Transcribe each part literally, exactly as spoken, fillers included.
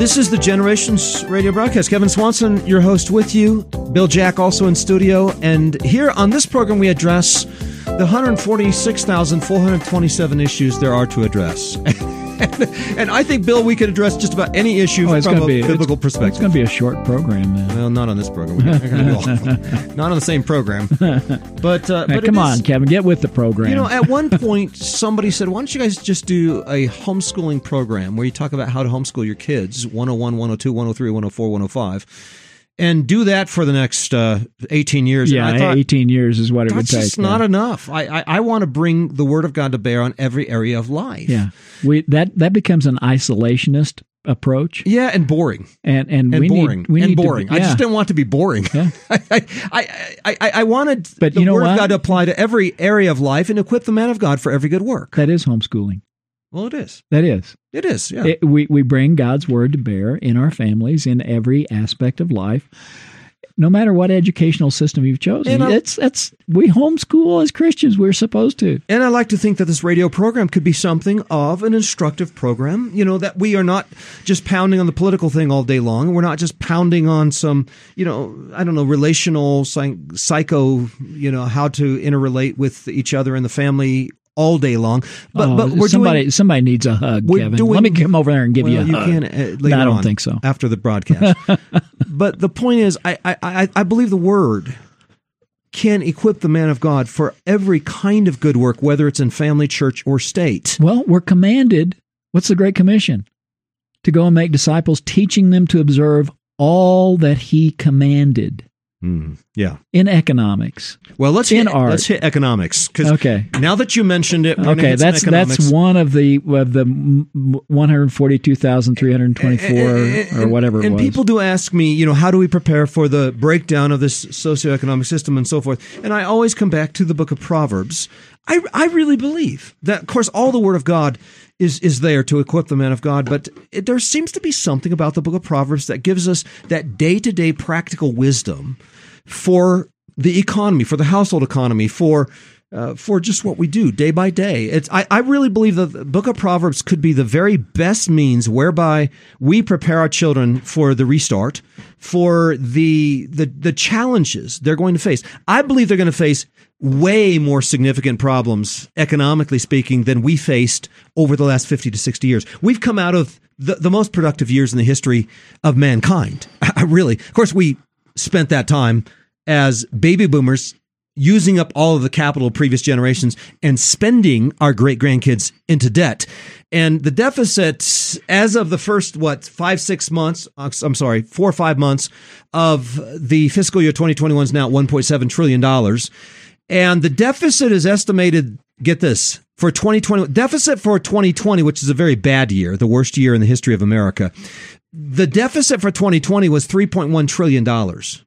This is the Generations Radio broadcast. Kevin Swanson, your host, with you. Bill Jack also in studio. And here on this program, we address the one hundred forty-six thousand four hundred twenty-seven issues there are to address. And I think, Bill, we could address just about any issue oh, from a be, biblical it's, perspective. It's going to be a short program, then. Well, not on this program. We're gonna do all, not on the same program. But, uh, hey, but come is, on, Kevin, get with the program. You know, at one point, somebody said, why don't you guys just do a homeschooling program where you talk about how to homeschool your kids, one oh one, one oh two, one oh three, one oh four, one oh five, and do that for the next uh, eighteen years. Yeah, and I thought, eighteen years is what it would take. That's just not yeah. enough. I, I, I want to bring the Word of God to bear on every area of life. Yeah, we that that becomes an isolationist approach. Yeah, and boring. And and, and we boring. Need, we and need boring. To, yeah. I just didn't want to be boring. Yeah. I, I, I, I, I wanted but the you know Word what? of God to apply to every area of life and equip the man of God for every good work. That is homeschooling. Well, it is. That is. It is, yeah. It, we, we bring God's Word to bear in our families in every aspect of life. No matter what educational system you've chosen, I, it's it's we homeschool as Christians. We're supposed to. And I like to think that this radio program could be something of an instructive program. You know, that we are not just pounding on the political thing all day long. We're not just pounding on some, you know, I don't know, relational psycho, you know, how to interrelate with each other in the family all day long. But, oh, but we're somebody doing, somebody needs a hug, Kevin. Doing, Let me come over there and give well, you a you hug. can uh, later no, I don't on, think so. After the broadcast. But the point is, I, I, I believe the Word can equip the man of God for every kind of good work, whether it's in family, church, or state. Well, we're commanded, what's the Great Commission? To go and make disciples, teaching them to observe all that He commanded. Mm, yeah. In economics. Well, let's in hit, art. Let's hit economics. Okay. Now that you mentioned it, we're okay, hit that's some that's one of the of the one hundred forty-two thousand three hundred twenty-four and, or whatever it and was. And people do ask me, you know, how do we prepare for the breakdown of this socioeconomic system and so forth? And I always come back to the book of Proverbs. I I really believe that, of course, all the Word of God is is there to equip the man of God, but it, there seems to be something about the book of Proverbs that gives us that day-to-day practical wisdom for the economy, for the household economy, for uh, for just what we do day by day. It's I, I really believe that the book of Proverbs could be the very best means whereby we prepare our children for the restart, for the the the challenges they're going to face. I believe they're going to face way more significant problems, economically speaking, than we faced over the last fifty to sixty years. We've come out of the, the most productive years in the history of mankind. I really, of course, we spent that time as baby boomers using up all of the capital of previous generations and spending our great-grandkids into debt. And the deficit, as of the first, what, five, six months, I'm sorry, four or five months of the fiscal year twenty twenty-one is now at one point seven trillion dollars. And the deficit is estimated, get this, for twenty twenty, deficit for twenty twenty, which is a very bad year, the worst year in the history of America. The deficit for twenty twenty was three point one trillion dollars.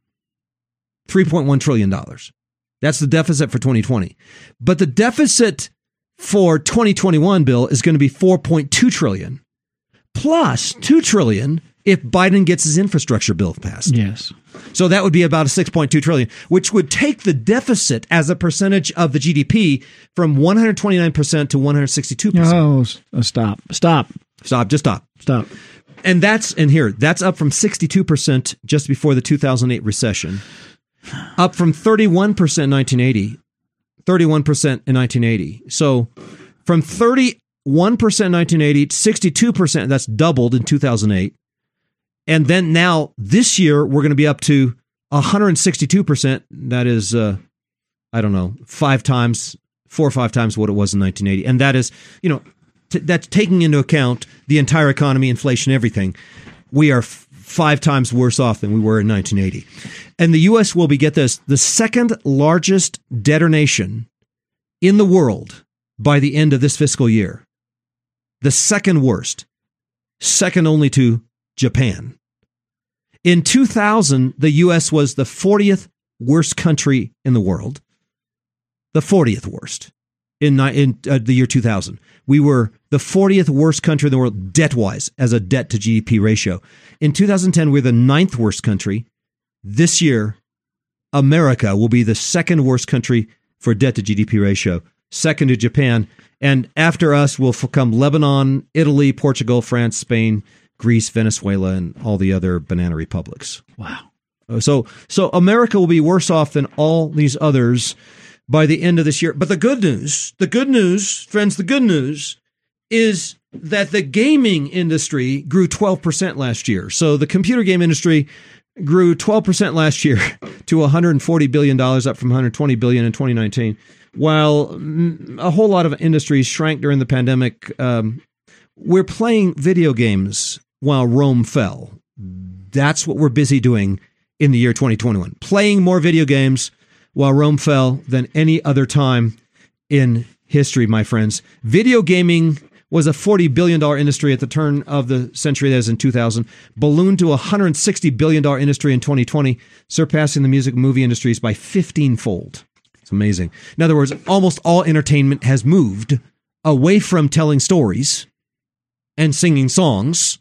three point one trillion dollars. That's the deficit for twenty twenty. But the deficit for twenty twenty-one, Bill, is going to be four point two trillion dollars. Plus two trillion dollars if Biden gets his infrastructure bill passed. Yes. So that would be about a six point two trillion dollars, which would take the deficit as a percentage of the G D P from one hundred twenty-nine percent to one hundred sixty-two percent. Oh, stop. Stop. Stop. Just stop. Stop. And that's, and here, that's up from sixty-two percent just before the two thousand eight recession, up from thirty-one percent in nineteen eighty, thirty-one percent in nineteen eighty. So from thirty-one percent in nineteen eighty, sixty-two percent, that's doubled in two thousand eight. And then now this year, we're going to be up to one hundred sixty-two percent. That is, uh, I don't know, five times, four or five times what it was in nineteen eighty. And that is, you know, T- that's taking into account the entire economy, inflation, everything. We are f- five times worse off than we were in nineteen eighty. And the U S will be, get this, the second largest debtor nation in the world by the end of this fiscal year. The second worst, second only to Japan. In two thousand, the U S was the fortieth worst country in the world. The fortieth worst in, in uh, the year two thousand. We were the fortieth worst country in the world debt-wise as a debt to G D P ratio. In two thousand ten, we we're the ninth worst country. This year, America will be the second worst country for debt to G D P ratio, second to Japan. And after us will come Lebanon, Italy, Portugal, France, Spain, Greece, Venezuela, and all the other banana republics. Wow. So, so America will be worse off than all these others by the end of this year. But the good news, the good news, friends, the good news is that the gaming industry grew twelve percent last year. So the computer game industry grew twelve percent last year to one hundred forty billion dollars, up from one hundred twenty billion dollars in twenty nineteen, while a whole lot of industries shrank during the pandemic. Um, we're playing video games while Rome fell. That's what we're busy doing in the year twenty twenty-one, playing more video games while Rome fell than any other time in history, my friends. Video gaming was a forty billion dollars industry at the turn of the century, that is in two thousand, ballooned to a one hundred sixty billion dollars industry in twenty twenty, surpassing the music and movie industries by fifteen-fold. It's amazing. In other words, almost all entertainment has moved away from telling stories and singing songs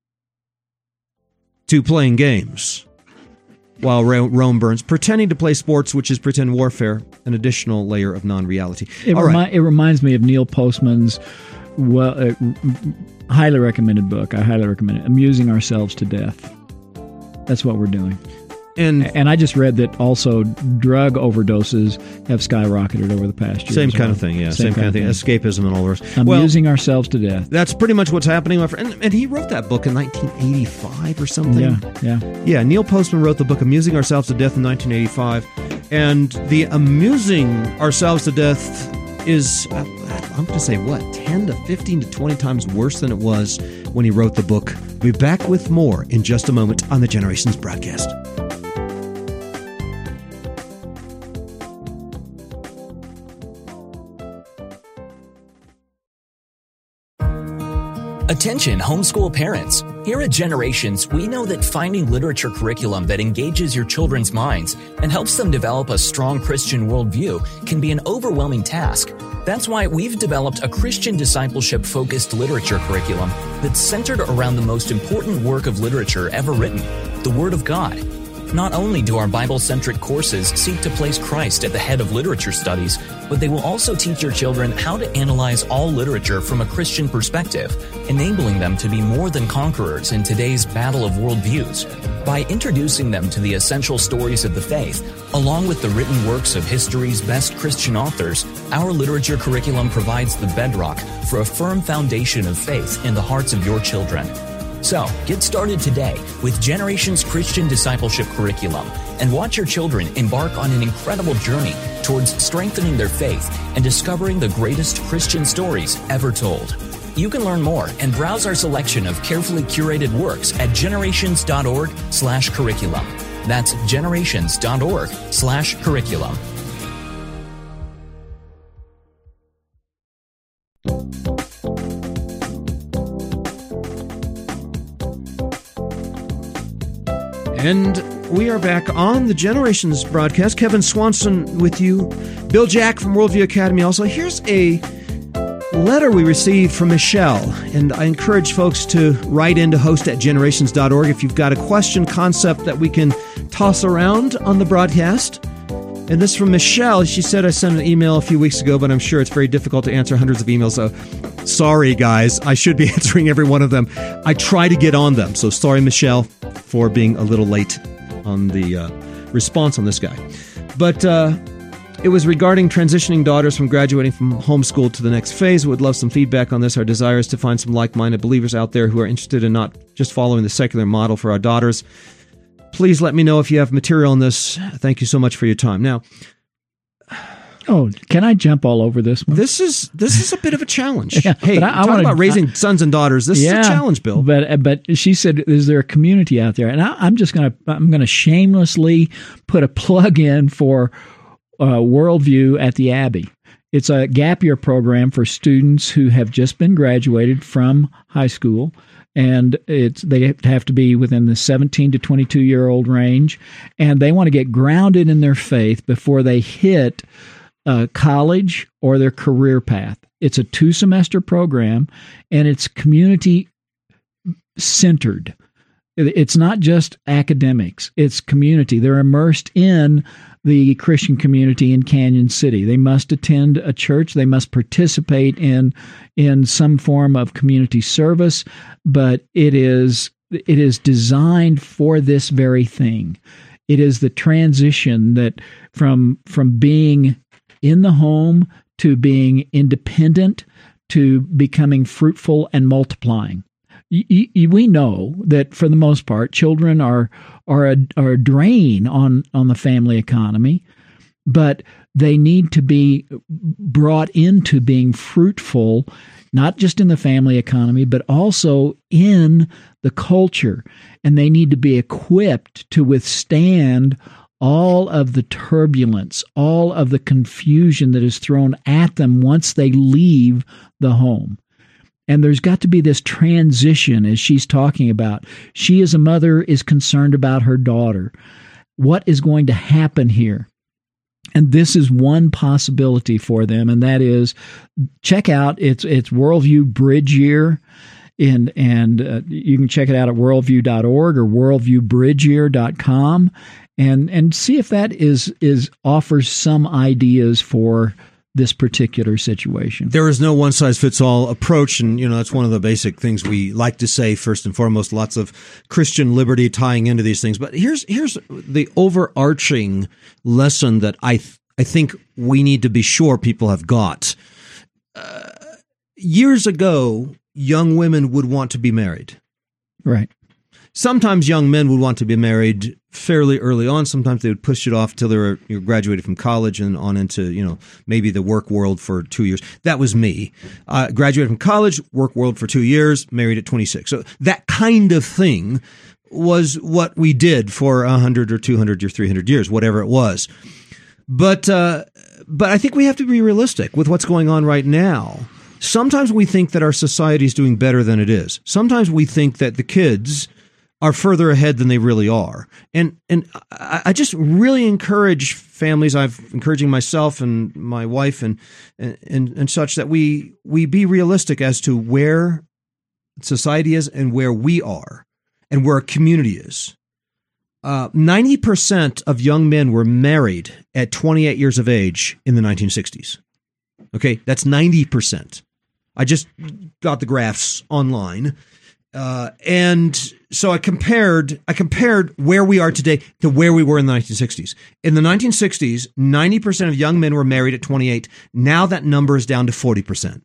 to playing games while Rome burns, pretending to play sports, which is pretend warfare, an additional layer of non-reality. It, All remi- right. it reminds me of Neil Postman's well, uh, highly recommended book. I highly recommend it. Amusing Ourselves to Death. That's what we're doing. And, and I just read that also drug overdoses have skyrocketed over the past year. Same as kind well. of thing, yeah. Same, same kind of thing. thing. Escapism and all the rest. Amusing well, ourselves to death. That's pretty much what's happening, my friend. And, and he wrote that book in nineteen eighty-five or something. Yeah, yeah. Yeah, Neil Postman wrote the book Amusing Ourselves to Death in nineteen eighty-five. And the Amusing Ourselves to Death is, uh, I'm going to say, what, ten to fifteen to twenty times worse than it was when he wrote the book. We'll be back with more in just a moment on the Generations broadcast. Attention homeschool parents. Here at Generations, we know that finding literature curriculum that engages your children's minds and helps them develop a strong Christian worldview can be an overwhelming task. That's why we've developed a Christian discipleship-focused literature curriculum that's centered around the most important work of literature ever written, the Word of God. Not only do our Bible-centric courses seek to place Christ at the head of literature studies, but they will also teach your children how to analyze all literature from a Christian perspective, enabling them to be more than conquerors in today's battle of worldviews. By introducing them to the essential stories of the faith, along with the written works of history's best Christian authors, our literature curriculum provides the bedrock for a firm foundation of faith in the hearts of your children. So, get started today with Generations Christian Discipleship Curriculum and watch your children embark on an incredible journey towards strengthening their faith and discovering the greatest Christian stories ever told. You can learn more and browse our selection of carefully curated works at generations.org slash curriculum. That's generations.org slash curriculum. And we are back on the Generations broadcast. Kevin Swanson with you. Bill Jack from Worldview Academy also. Here's a letter we received from Michelle, and I encourage folks to write in to host at generations dot org if you've got a question, concept that we can toss around on the broadcast. And this from Michelle. She said, I sent an email a few weeks ago, but I'm sure it's very difficult to answer hundreds of emails. So sorry, guys. I should be answering every one of them. I try to get on them. So sorry, Michelle, for being a little late on the uh, response on this guy. But uh, it was regarding transitioning daughters from graduating from homeschool to the next phase. Would love some feedback on this. Our desire is to find some like-minded believers out there who are interested in not just following the secular model for our daughters. Please let me know if you have material on this. Thank you so much for your time. Now, oh, can I jump all over this one? This is this is a bit of a challenge. Yeah, hey, but I, I talk wanna, about raising I, sons and daughters. This yeah, is a challenge, Bill. But but she said, "Is there a community out there?" And I, I'm just gonna I'm gonna shamelessly put a plug in for uh, Worldview at the Abbey. It's a gap year program for students who have just been graduated from high school. And it's they have to be within the seventeen to twenty-two year old range, and they want to get grounded in their faith before they hit uh, college or their career path. It's a two semester program, and it's community centered. It's not just academics; it's community. They're immersed in the Christian community in Canyon City. They must attend a church. They must participate in in some form of community service, but it is it is designed for this very thing. It is the transition that from from being in the home to being independent to becoming fruitful and multiplying. Y- y- we know that for the most part, children are are a, are a drain on, on the family economy, but they need to be brought into being fruitful, not just in the family economy, but also in the culture. And they need to be equipped to withstand all of the turbulence, all of the confusion that is thrown at them once they leave the home. And there's got to be this transition, as she's talking about. She, as a mother, is concerned about her daughter. What is going to happen here? And this is one possibility for them, and that is check out it's it's Worldview Bridge Year, and and uh, you can check it out at worldview dot org or worldview bridge year dot com, and and see if that is is offers some ideas for this particular situation. There is no one-size-fits-all approach, and you know that's one of the basic things we like to say first and foremost. Lots of Christian liberty tying into these things, but here's here's the overarching lesson that I th- I think we need to be sure people have got. Uh, years ago, young women would want to be married, right? Sometimes young men would want to be married fairly early on. Sometimes they would push it off till they were you know, graduated from college and on into, you know, maybe the work world for two years. That was me. Uh, graduated from college, work world for two years, married at twenty-six. So that kind of thing was what we did for one hundred or two hundred or three hundred years, whatever it was. But, uh, but I think we have to be realistic with what's going on right now. Sometimes we think that our society is doing better than it is. Sometimes we think that the kids are further ahead than they really are. And and I just really encourage families, I've encouraging myself and my wife and and, and such, that we we be realistic as to where society is and where we are and where a community is. Uh, ninety percent of young men were married at twenty-eight years of age in the nineteen sixties. Okay, that's ninety percent. I just got the graphs online. Uh, and so I compared, I compared where we are today to where we were in the nineteen sixties. In the nineteen sixties, ninety percent of young men were married at twenty-eight. Now that number is down to forty percent,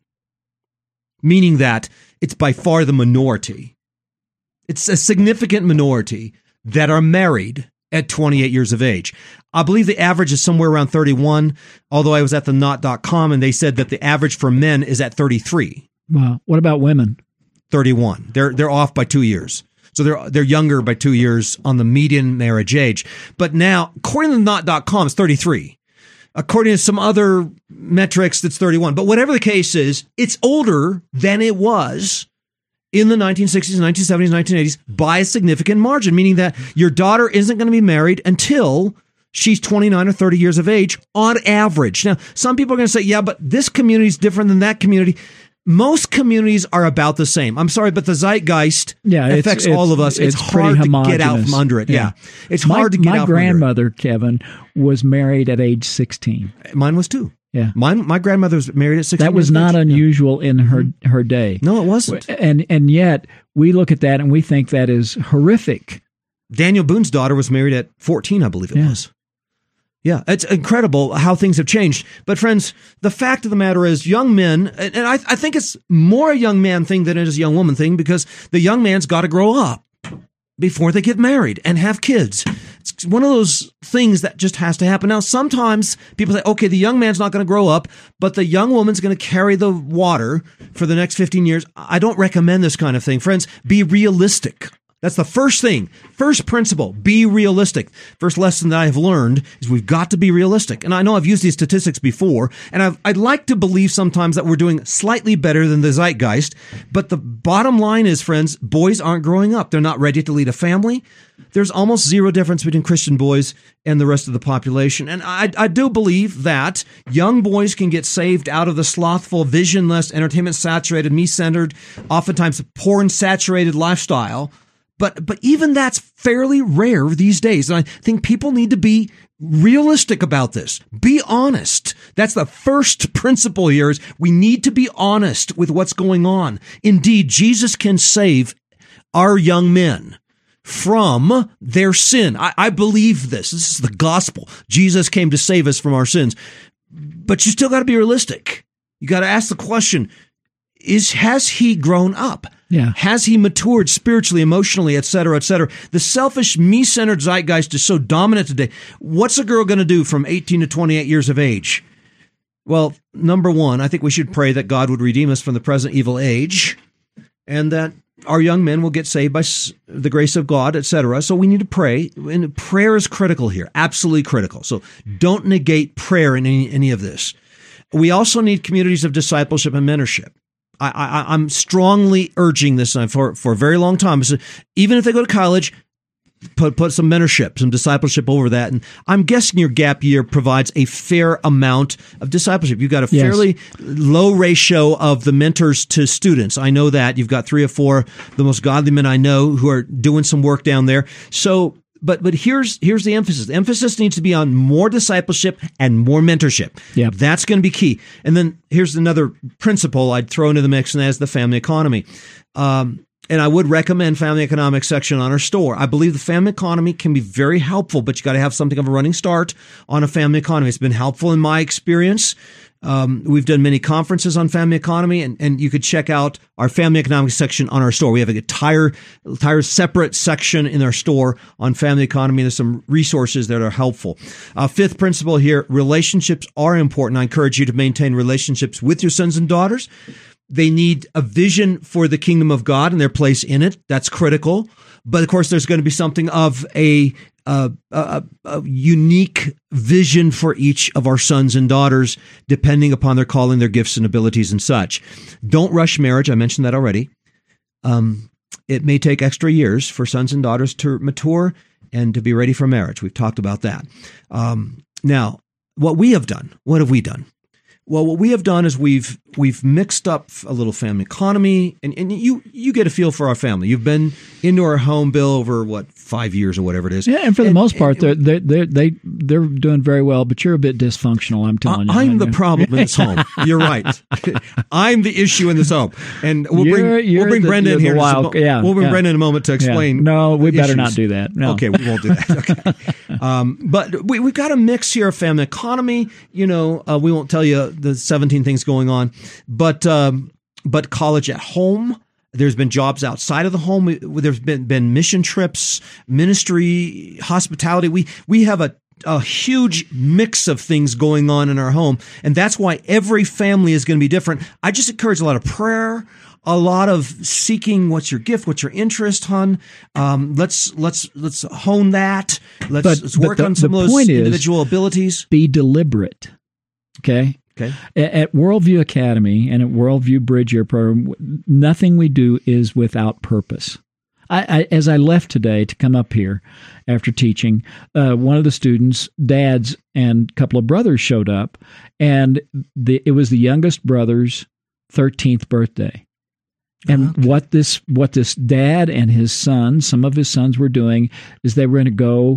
meaning that it's by far the minority. It's a significant minority that are married at twenty-eight years of age. I believe the average is somewhere around thirty-one, although I was at the knot dot com and they said that the average for men is at thirty-three. Wow. What about women? thirty-one. They're they're off by two years. So they're they're younger by two years on the median marriage age. But now, according to the knot dot com, it's thirty-three. According to some other metrics, that's thirty-one. But whatever the case is, it's older than it was in the nineteen sixties, nineteen seventies, nineteen eighties by a significant margin, meaning that your daughter isn't going to be married until she's twenty-nine or thirty years of age on average. Now, some people are going to say, yeah, but this community is different than that community. Most communities are about the same. I'm sorry, but the zeitgeist yeah, it's, affects it's, all of us. It's, it's hard to get out from under it. Yeah, yeah. It's my, hard to get my out grandmother, from under it. Kevin, was married at age sixteen. Mine was too. Yeah, Mine, my grandmother was married at sixteen. That was not unusual in her, mm-hmm. her day. No, it wasn't. And and yet we look at that and we think that is horrific. Daniel Boone's daughter was married at fourteen, I believe it yeah. was. Yeah, it's incredible how things have changed. But friends, the fact of the matter is young men, and I, I think it's more a young man thing than it is a young woman thing, because the young man's got to grow up before they get married and have kids. It's one of those things that just has to happen. Now, sometimes people say, okay, the young man's not going to grow up, but the young woman's going to carry the water for the next fifteen years. I don't recommend this kind of thing. Friends, be realistic. That's the first thing. First principle, be realistic. First lesson that I have learned is we've got to be realistic. And I know I've used these statistics before, and I've, I'd like to believe sometimes that we're doing slightly better than the zeitgeist. But the bottom line is, friends, boys aren't growing up. They're not ready to lead a family. There's almost zero difference between Christian boys and the rest of the population. And I, I do believe that young boys can get saved out of the slothful, visionless, entertainment-saturated, me-centered, oftentimes porn-saturated lifestyle But but even that's fairly rare these days. And I think people need to be realistic about this. Be honest. That's the first principle here is we need to be honest with what's going on. Indeed, Jesus can save our young men from their sin. I, I believe this. This is the gospel. Jesus came to save us from our sins. But you still got to be realistic. You got to ask the question, is has he grown up? Yeah. Has he matured spiritually, emotionally, et cetera, et cetera? The selfish, me-centered zeitgeist is so dominant today. What's a girl going to do from eighteen to twenty-eight years of age? Well, number one, I think we should pray that God would redeem us from the present evil age and that our young men will get saved by the grace of God, et cetera. So we need to pray, and prayer is critical here, absolutely critical. So don't negate prayer in any, any of this. We also need communities of discipleship and mentorship. I, I, I'm strongly urging this for, for a very long time. So even if they go to college, put put some mentorship, some discipleship over that. And I'm guessing your gap year provides a fair amount of discipleship. You've got a Yes. fairly low ratio of the mentors to students. I know that. You've got three or four of the most godly men I know who are doing some work down there. So But but here's here's the emphasis. The emphasis needs to be on more discipleship and more mentorship. Yeah. That's going to be key. And then here's another principle I'd throw into the mix, and that is the family economy. Um, and I would recommend family economics section on our store. I believe the family economy can be very helpful, but you got to have something of a running start on a family economy. It's been helpful in my experience. Um, we've done many conferences on family economy, and, and you could check out our family economics section on our store. We have an entire, entire separate section in our store on family economy. There's some resources that are helpful. Uh, fifth principle here, relationships are important. I encourage you to maintain relationships with your sons and daughters. They need a vision for the kingdom of God and their place in it. That's critical. But of course, there's going to be something of a Uh, a, a unique vision for each of our sons and daughters, depending upon their calling, their gifts and abilities and such. Don't rush marriage. I mentioned that already. Um, it may take extra years for sons and daughters to mature and to be ready for marriage. We've talked about that. Um, now, what we have done, what have we done? Well, what we have done is we've we've mixed up a little family economy, and, and you you get a feel for our family. You've been into our home, Bill, over what, five years or whatever it is. Yeah, and for the and, most part, and, they're they they they're doing very well. But you're a bit dysfunctional. I'm telling I, you. I'm the problem in this home. You're right. I'm the issue in this home, and we'll You're- bring you're we'll bring the- Brenda in you're here. the just a wild- mo- yeah, we'll bring yeah. Brenda in a moment to Yeah. explain. No, we better issues. not do that. No. Okay, we won't do that. Okay, um, but we we've got a mix here of family economy. You know, uh, we won't tell you the seventeen things going on, but um, but college at home. There's been jobs outside of the home. There's been been mission trips, ministry, hospitality. We we have a a huge mix of things going on in our home, and that's why every family is going to be different. I just encourage a lot of prayer, a lot of seeking what's your gift, what's your interest, hon. Um, let's let's let's hone that. Let's, But- let's but work the- on some the of those point is- individual abilities. Be deliberate. Okay. Okay. At at Worldview Academy and at Worldview Bridge Year Program, nothing we do is without purpose. I, I, as I left today to come up here after teaching, uh, one of the students' dads and a couple of brothers showed up, and the, it was the youngest brother's thirteenth birthday. And Okay. what this what this dad and his son, some of his sons were doing, is they were going to go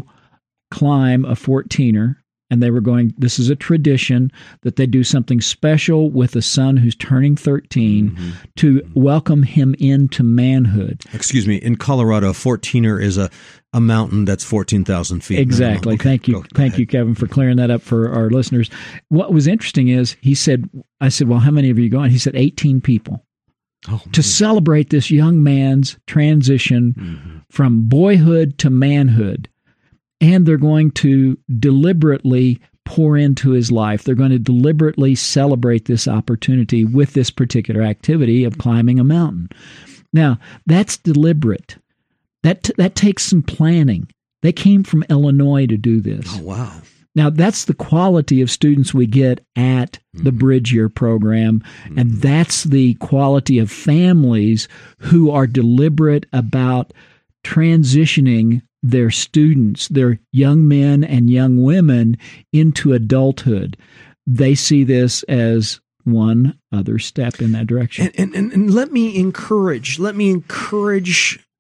climb a fourteener. And they were going, this is a tradition that they do something special with a son who's turning thirteen Mm-hmm. to welcome him into manhood. Excuse me. In Colorado, a fourteener is a, a mountain that's fourteen thousand feet. Exactly. Okay, Thank you. go- go Thank ahead. you, Kevin, for clearing that up for our listeners. What was interesting is he said, I said, well, how many of you are going? He said, eighteen people. Oh, To celebrate this young man's transition mm-hmm. from boyhood to manhood. And they're going to deliberately pour into his life. They're going to deliberately celebrate this opportunity with this particular activity of climbing a mountain. Now, that's deliberate. That that takes some planning. They came from Illinois to do this. Oh, wow. Now, that's the quality of students we get at the Bridge Year program, and that's the quality of families who are deliberate about transitioning their students, their young men and young women, into adulthood. They see this as one other step in that direction. And, and, and, and let me encourage, let me encourage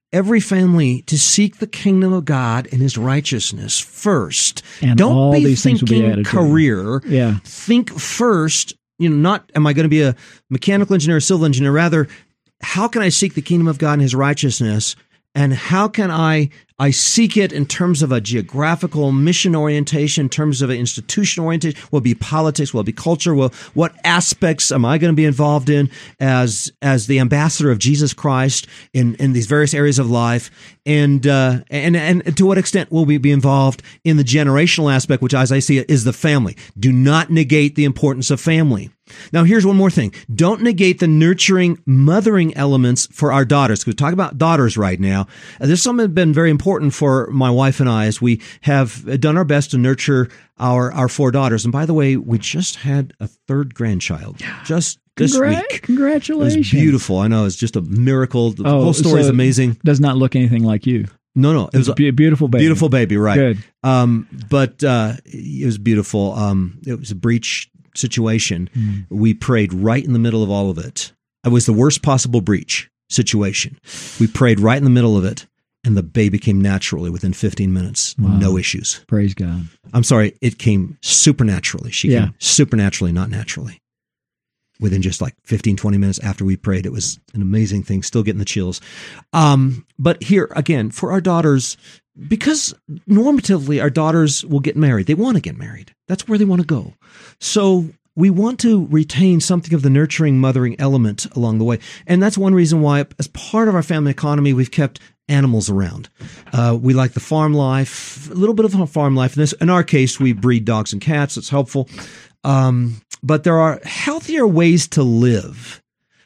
every family to seek the kingdom of God and his righteousness first. And Don't all be these things will be thinking added to career. Yeah. Think first, you know, not am I going to be a mechanical engineer or civil engineer? Rather, how can I seek the kingdom of God and his righteousness? And how can I I seek it in terms of a geographical mission orientation, in terms of an institution orientation? Will it be politics? Will it be culture? Will what aspects am I going to be involved in as as the ambassador of Jesus Christ in, in these various areas of life? And uh, and and to what extent will we be involved in the generational aspect, which, as I see it, is the family? Do not negate the importance of family. Now, here's one more thing. Don't negate the nurturing, mothering elements for our daughters. Because we talk about daughters right now. Uh, There's something that's been very important for my wife and I as we have done our best to nurture our, our four daughters. And by the way, we just had a third grandchild just this Congra- week. Congratulations. It was beautiful. I know. It's just a miracle. The Oh, whole story is so amazing. Does not look anything like you. No, no. It was a be- beautiful baby. Beautiful baby, right. Good. Um, but uh, it was beautiful. Um, it was a breach situation. Mm. We prayed right in the middle of all of it. It was the worst possible breach situation. We prayed right in the middle of it, and the baby came naturally within fifteen minutes. Wow. No issues. Praise God. I'm sorry, it came supernaturally. She Yeah. came supernaturally, not naturally. Within just like fifteen, twenty minutes after we prayed. It was an amazing thing, still getting the chills. Um, but here, again, for our daughters, because normatively our daughters will get married. They want to get married. That's where they want to go. So we want to retain something of the nurturing, mothering element along the way. And that's one reason why, as part of our family economy, we've kept animals around. Uh, we like the farm life, a little bit of farm life. In, this, in our case, we breed dogs and cats. It's helpful. Um, but there are healthier ways to live,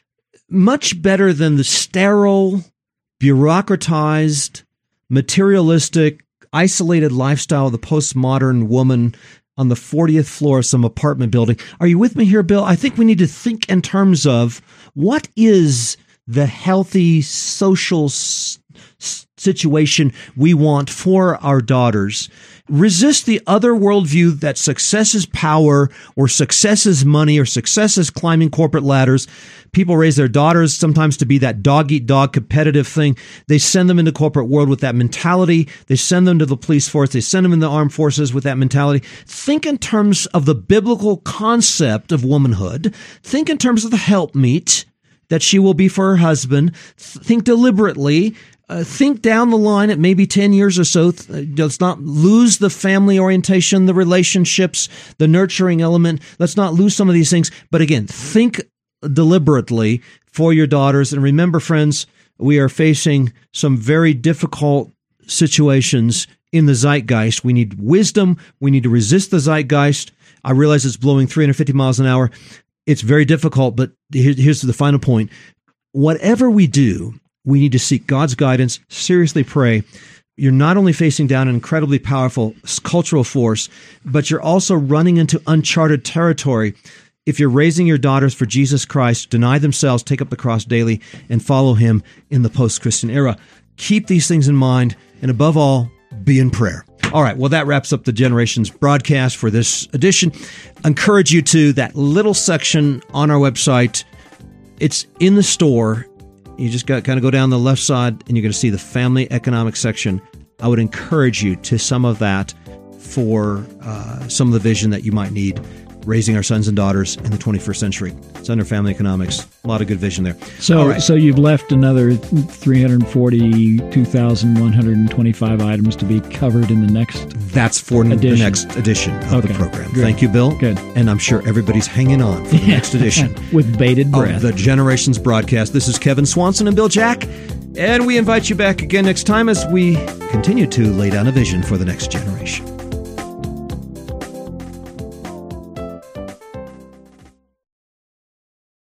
much better than the sterile, bureaucratized, materialistic, isolated lifestyle of the postmodern woman on the fortieth floor of some apartment building. Are you with me here, Bill? I think we need to think in terms of what is the healthy social s- s- situation we want for our daughters. Resist the other worldview that success is power, or success is money, or success is climbing corporate ladders. People raise their daughters sometimes to be that dog-eat-dog competitive thing. They send them into corporate world with that mentality. They send them to the police force. They send them in the armed forces with that mentality. Think in terms of the biblical concept of womanhood. Think in terms of the helpmeet that she will be for her husband. Think deliberately. Uh, think down the line at maybe ten years or so. Let's not lose the family orientation, the relationships, the nurturing element. Let's not lose some of these things. But again, think deliberately for your daughters. And remember, friends, we are facing some very difficult situations in the zeitgeist. We need wisdom. We need to resist the zeitgeist. I realize it's blowing three hundred fifty miles an hour. It's very difficult, but here's the final point. Whatever we do, we need to seek God's guidance, seriously pray. You're not only facing down an incredibly powerful cultural force, but you're also running into uncharted territory. If you're raising your daughters for Jesus Christ, deny themselves, take up the cross daily, and follow him in the post-Christian era. Keep these things in mind, and above all, be in prayer. All right, well, that wraps up the Generations broadcast for this edition. I encourage you to that little section on our website. It's in the store. You just got kind of go down the left side, and you're going to see the family economic section. I would encourage you to some of that for uh, some of the vision that you might need raising our sons and daughters in the twenty-first century. It's under family economics. A lot of good vision there. So, right. so you've left another three hundred forty-two thousand one hundred twenty-five items to be covered in the next. That's for edition. the next edition of okay. the program. Good. Thank you, Bill. Good. And I'm sure everybody's hanging on for the yeah. next edition with bated breath of the Generations broadcast. This is Kevin Swanson and Bill Jack, and we invite you back again next time as we continue to lay down a vision for the next generation.